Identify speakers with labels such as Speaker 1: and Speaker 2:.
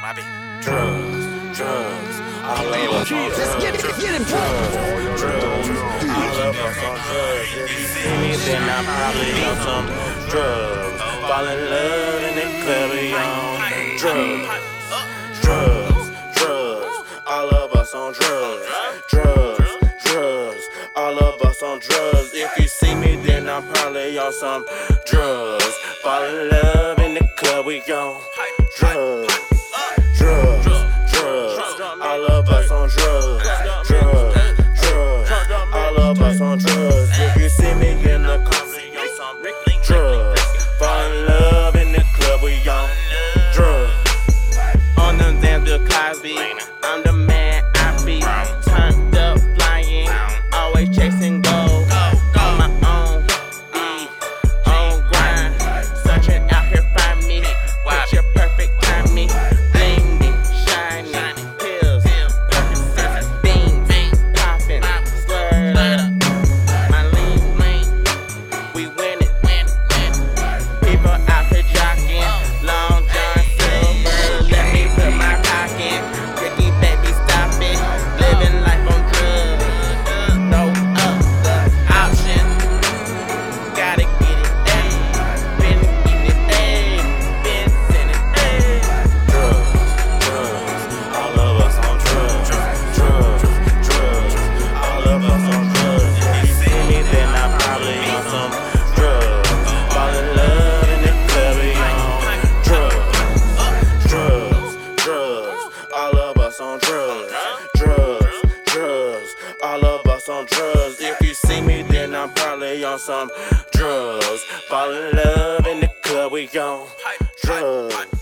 Speaker 1: Drugs, drugs, all of us on drugs.
Speaker 2: Let's get him,
Speaker 1: drugs, all of us on drugs. If you see me, then I'm probably on some drugs. Fall in love in the club, we on drugs. Drugs, drugs, all of us on drugs. Drugs, drugs, all of us on drugs. If you see me, then I'm probably on some drugs. Fall in love in the club, we on drugs. Drugs, drugs, all of us on drugs. Drugs, drugs, all of us on drugs. If you see me in the club, we on some drugs. Fall in love in the club, we on drugs. On them damn Bill Cosby, I'm the man I be. Turned up, flying, always chasing gold. On my own, on grind, searching out here, find me. What's your perfect timing? Bling, shiny, pills, Percocet, beans, popping, slurred up. My lean, we win it. People out here jocking, Long John Silver, let me put my pocket. Ricky, baby, stop it. Living life on drugs, no other option. Gotta get it, ayy. Been getting it, ayy. Been sending it, ayy. Drugs, all of us on drugs. Drugs, drugs, all of us on drugs. If you see me, then I'm probably on some drugs. Fall in love in the club, we on drugs. Drugs, drugs, all of us on drugs. Drugs, drugs, all of us on drugs. If you see me, then I'm probably on some drugs. Fall in love in the club, we on drugs.